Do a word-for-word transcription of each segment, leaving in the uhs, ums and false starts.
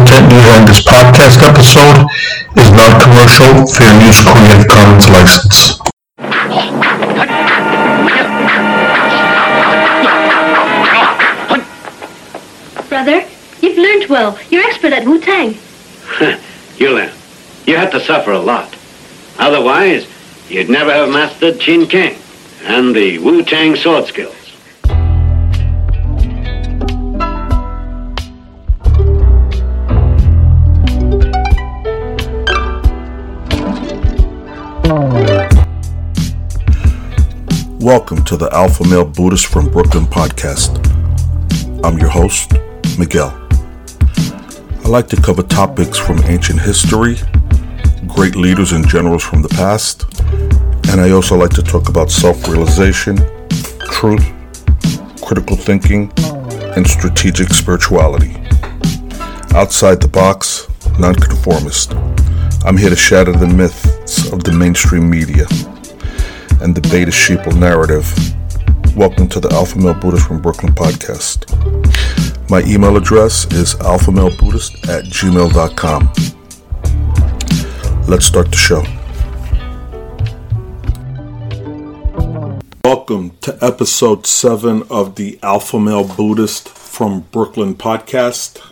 content during this podcast episode is non-commercial, fair use Creative Commons license. Brother, you've learned well. You're expert at Wu-Tang. You learn. You had to suffer a lot. Otherwise, you'd never have mastered Chin King and the Wu-Tang sword skills. Welcome to the Alpha Male Buddhist from Brooklyn podcast. I'm your host, Miguel. I like to cover topics from ancient history, great leaders and generals from the past, and I also like to talk about self-realization, truth, critical thinking, and strategic spirituality. Outside the box, nonconformist. I'm here to shatter the myths of the mainstream media and the beta sheeple narrative. Welcome to the Alpha Male Buddhist from Brooklyn podcast. My email address is alphamalebuddhist at gmail dot com. Let's start the show. Welcome to episode seven of the Alpha Male Buddhist from Brooklyn podcast.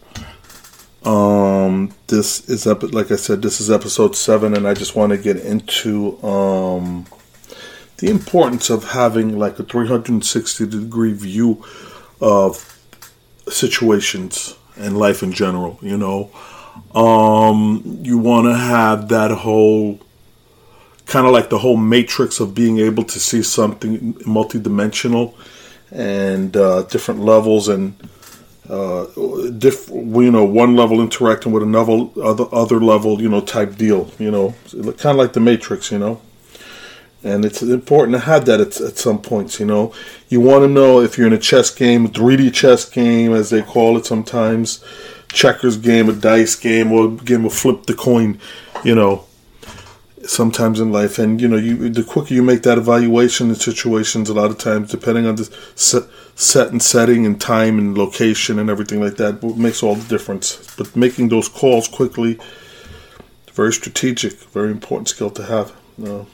Um, this is, like I said, this is episode seven, and I just want to get into um, the importance of having like a three hundred sixty degree view of situations and life in general. You know, um, you want to have that whole kind of like the whole matrix of being able to see something multidimensional and uh, different levels and uh, diff- you know, one level interacting with another other other level, you know, type deal. You know, kind of like the Matrix. You know. And it's important to have that at, at some points, you know. You want to know if you're in a chess game, a three D chess game, as they call it sometimes, checkers game, a dice game, or a game of flip the coin, you know, sometimes in life. And, you know, you the quicker you make that evaluation in situations, a lot of times, depending on the set, set and setting and time and location and everything like that, makes all the difference. But making those calls quickly, very strategic, very important skill to have. Uh,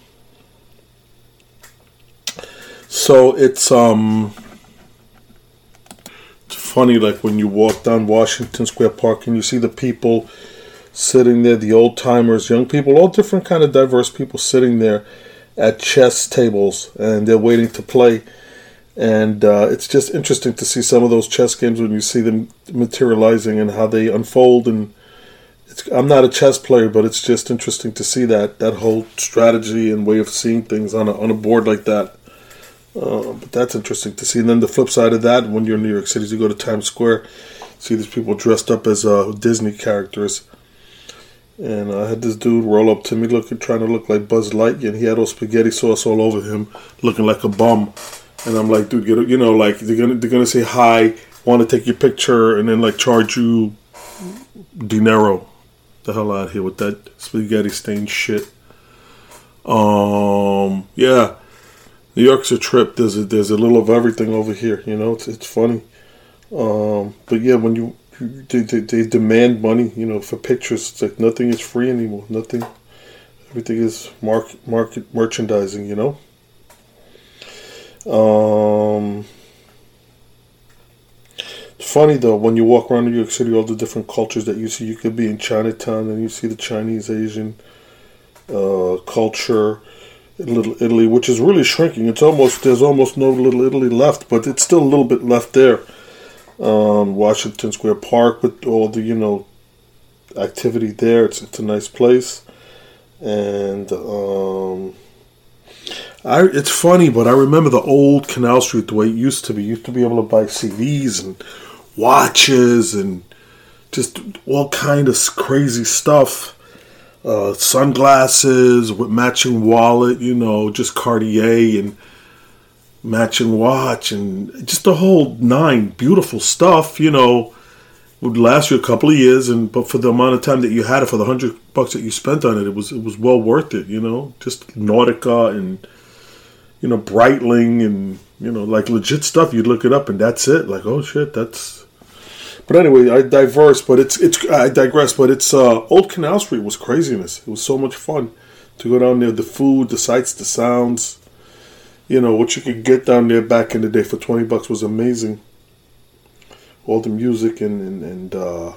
So it's um it's funny, like when you walk down Washington Square Park and you see the people sitting there, the old timers, young people, all different kind of diverse people sitting there at chess tables, and they're waiting to play. And uh, it's just interesting to see some of those chess games when you see them materializing and how they unfold. And it's, I'm not a chess player, but it's just interesting to see that that whole strategy and way of seeing things on a on a board like that. Uh, but that's interesting to see. And then the flip side of that, when you're in New York City, you go to Times Square, see these people dressed up as uh, Disney characters. And I had this dude roll up to me, looking, trying to look like Buzz Lightyear, and he had all spaghetti sauce all over him, looking like a bum. And I'm like, dude, get, you know, like they're gonna they're gonna say hi, want to take your picture, and then like charge you dinero. The hell out of here with that spaghetti stained shit. Um, yeah. New York's a trip. There's a, there's a little of everything over here. You know, it's it's funny. Um, but yeah, when you they, they, they demand money, you know, for pictures, it's like nothing is free anymore. Nothing. Everything is market market merchandising. You know. Um, it's funny though when you walk around New York City, all the different cultures that you see. You could be in Chinatown and you see the Chinese, Asian uh, culture. Little Italy, which is really shrinking. It's almost there's almost no Little Italy left, but it's still a little bit left there. Um, Washington Square Park with all the you know activity there. It's it's a nice place, and um, I it's funny, but I remember the old Canal Street the way it used to be. You used to be able to buy C Ds and watches and just all kind of crazy stuff. Uh, sunglasses with matching wallet, you know, just Cartier and matching watch and just the whole nine. Beautiful stuff, you know, would last you a couple of years, and but for the amount of time that you had it, for the hundred bucks that you spent on it, it was it was well worth it, you know. Just Nautica and you know Breitling and you know like legit stuff. You'd look it up and that's it. Like oh shit, that's But anyway, I diverse, but it's it's I digress. But it's uh, Old Canal Street was craziness. It was so much fun to go down there. The food, the sights, the sounds. You know what you could get down there back in the day for twenty bucks was amazing. All the music and and, and uh,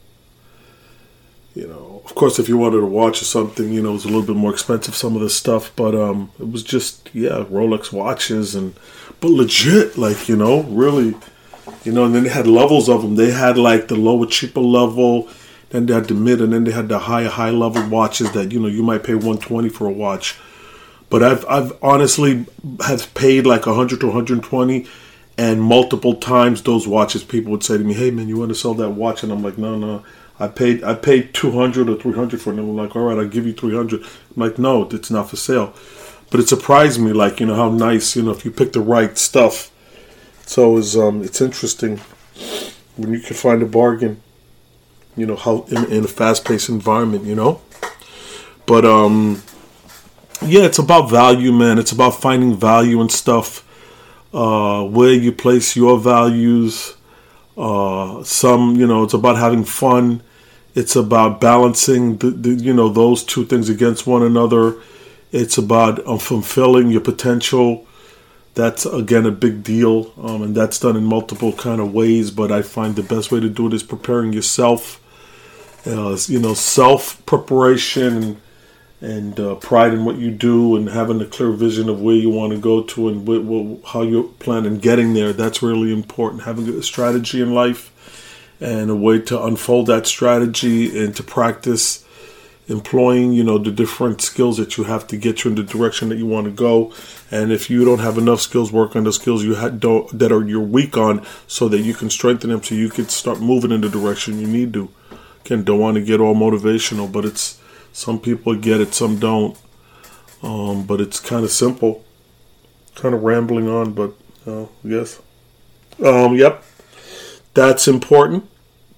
you know, of course, if you wanted to watch or something, you know, it was a little bit more expensive. Some of the stuff, but um, it was just yeah, Rolex watches and but legit, like you know, really. You know, and then they had levels of them. They had like the lower, cheaper level, then they had the mid, and then they had the higher, high level watches that you know you might pay one hundred twenty dollars for a watch. But I've I've honestly have paid like one hundred to one hundred twenty, and multiple times those watches people would say to me, "Hey man, you want to sell that watch?" And I'm like, "No, no, I paid I paid two hundred or three hundred for it." And I'm like, "All right, I'll give you three hundred." I'm like, "No, it's not for sale." But it surprised me, like you know how nice, you know, if you pick the right stuff. So it's um it's interesting when you can find a bargain, you know, how in, in a fast-paced environment, you know. But um yeah, it's about value, man. It's about finding value in stuff, uh, where you place your values. Uh, some, you know, it's about having fun. It's about balancing the, the you know those two things against one another. It's about um, fulfilling your potential. That's, again, a big deal, um, and that's done in multiple kind of ways, but I find the best way to do it is preparing yourself, uh, you know, self-preparation and, and uh, pride in what you do and having a clear vision of where you want to go to and wh- wh- how you plan on getting there. That's really important, having a strategy in life and a way to unfold that strategy and to practice employing, you know, the different skills that you have to get you in the direction that you want to go. And if you don't have enough skills, work on the skills you ha- don't, that are you're weak on so that you can strengthen them so you can start moving in the direction you need to. Again, don't want to get all motivational, but it's some people get it, some don't. Um, but it's kind of simple. Kind of rambling on, but uh, yes. Um, yep. That's important.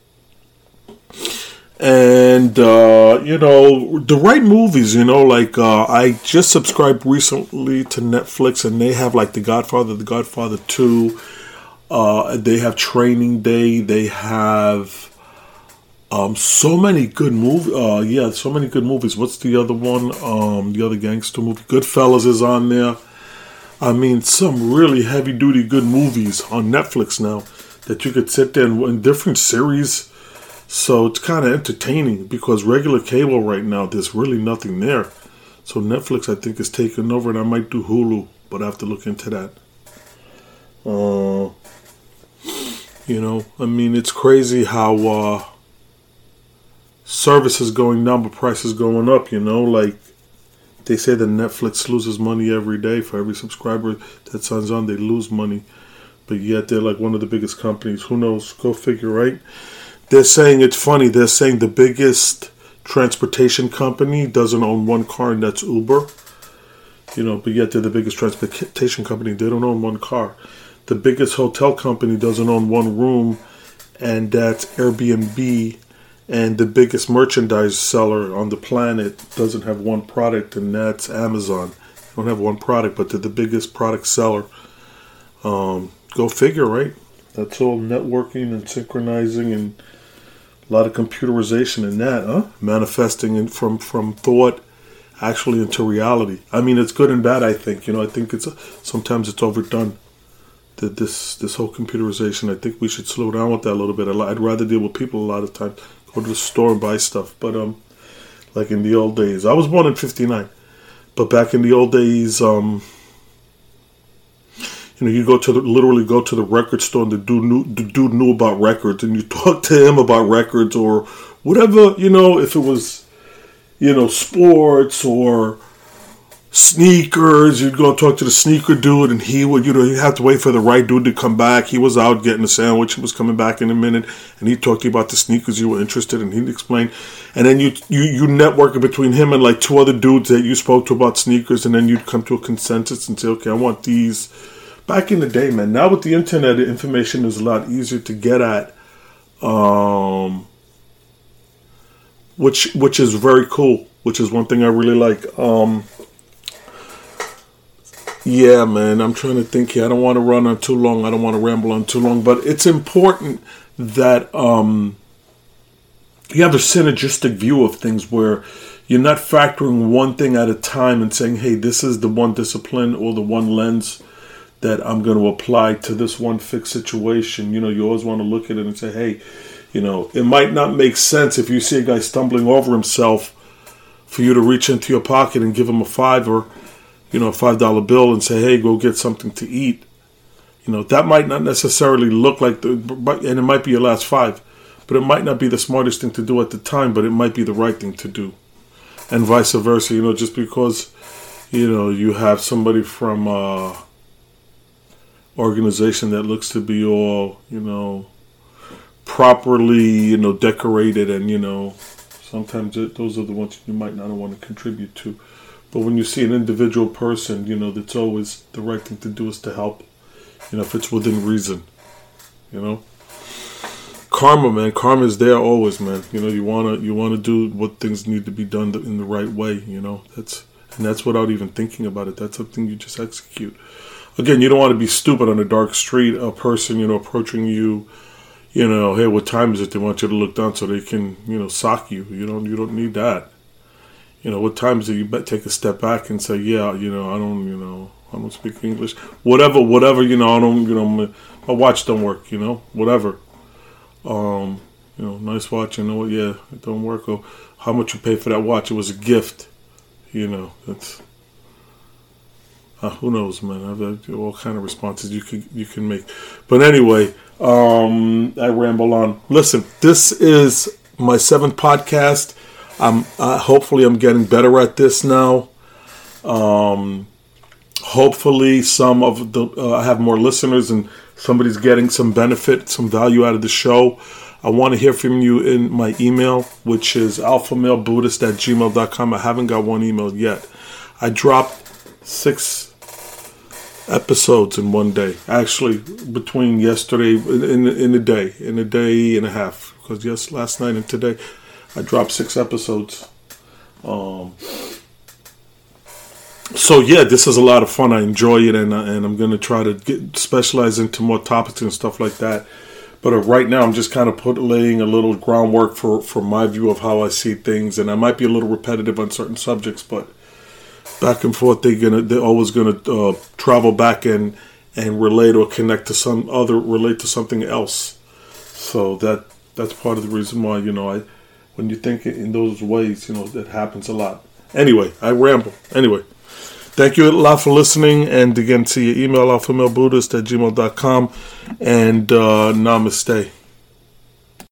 And, uh, you know, the right movies, you know, like uh, I just subscribed recently to Netflix and they have like The Godfather, The Godfather two. Uh, they have Training Day. They have um, so many good movies. Uh, yeah, so many good movies. What's the other one? Um, the other gangster movie? Goodfellas is on there. I mean, some really heavy-duty good movies on Netflix now that you could sit there and in different series. So it's kind of entertaining because regular cable right now, there's really nothing there. So Netflix, I think, is taking over, and I might do Hulu, but I have to look into that. Uh, you know, I mean, it's crazy how uh, service is going down, but price is going up, you know? Like, they say that Netflix loses money every day. For every subscriber that signs on, they lose money. But yet they're like one of the biggest companies. Who knows? Go figure, right? They're saying, it's funny, they're saying the biggest transportation company doesn't own one car, and that's Uber. You know, but yet they're the biggest transportation company. They don't own one car. The biggest hotel company doesn't own one room, and that's Airbnb. And the biggest merchandise seller on the planet doesn't have one product, and that's Amazon. They don't have one product, but they're the biggest product seller. Um, go figure, right? That's all networking and synchronizing and a lot of computerization in that, huh? Manifesting in, from, from thought actually into reality. I mean, it's good and bad, I think. You know, I think it's sometimes it's overdone. The, this this whole computerization, I think we should slow down with that a little bit. I'd rather deal with people a lot of times. Go to the store and buy stuff. But um, like in the old days. I was born in fifty-nine. But back in the old days, um... you know, you go to the, literally go to the record store and the dude knew, the dude knew about records and you talk to him about records or whatever, you know, if it was, you know, sports or sneakers, you'd go talk to the sneaker dude and he would, you know, you'd have to wait for the right dude to come back. He was out getting a sandwich. He was coming back in a minute and he'd talk to you about the sneakers you were interested in. He'd explain. And then you, you, you network between him and like two other dudes that you spoke to about sneakers and then you'd come to a consensus and say, okay, I want these. Back in the day, man. Now with the internet, the information is a lot easier to get at, um, which which is very cool. Which is one thing I really like. Um, Yeah, man, I'm trying to think here. I don't want to run on too long. I don't want to ramble on too long. But it's important that um, you have a synergistic view of things where you're not factoring one thing at a time and saying, hey, this is the one discipline or the one lens that I'm going to apply to this one fixed situation. You know, you always want to look at it and say, hey, you know, it might not make sense if you see a guy stumbling over himself for you to reach into your pocket and give him a fiver, you know, a five dollar bill and say, hey, go get something to eat. You know, that might not necessarily look like the, and it might be your last five, but it might not be the smartest thing to do at the time, but it might be the right thing to do. And vice versa, you know, just because, you know, you have somebody from uh organization that looks to be all, you know, properly, you know, decorated, and, you know, sometimes it, those are the ones you might not want to contribute to. But when you see an individual person, you know, that's always the right thing to do is to help, you know, if it's within reason, you know. Karma, man, karma is there always, man. You know, you wanna you wanna do what things need to be done in the right way, you know. That's and that's without even thinking about it. That's something you just execute. Again, you don't want to be stupid on a dark street. A person, you know, approaching you, you know, hey, what time is it? They want you to look down so they can, you know, sock you. You don't you don't need that. You know, what time is it? You better take a step back and say, yeah, you know, I don't, you know, I don't speak English. Whatever, whatever, you know, I don't, you know, my, my watch don't work, you know, whatever. Um, you know, nice watch, you know what, yeah, it don't work. Or how much you pay for that watch? It was a gift, you know, that's, uh, who knows, man. I've had all kind of responses you can, you can make. But anyway, um, I ramble on. Listen, this is my seventh podcast. I'm uh, hopefully I'm getting better at this now. Um, hopefully some of the uh, I have more listeners and somebody's getting some benefit, some value out of the show. I want to hear from you in my email, which is alpha male buddhist at gmail dot com. I haven't got one email yet. I dropped six episodes in one day. Actually, between yesterday in in, in a day, in a day and a half. Because yes, last night and today, I dropped six episodes. Um, so yeah, this is a lot of fun. I enjoy it, and and I'm gonna try to get specialize into more topics and stuff like that. But uh, right now, I'm just kind of put laying a little groundwork for, for my view of how I see things, and I might be a little repetitive on certain subjects, but back and forth, they're gonna they're always gonna uh, travel back and and relate or connect to some other relate to something else. So that that's part of the reason why, you know, I. When you think in those ways, you know, that happens a lot. Anyway, I ramble. Anyway, thank you a lot for listening. And again, see your email, alpha male buddhist at gmail dot com. And uh, namaste.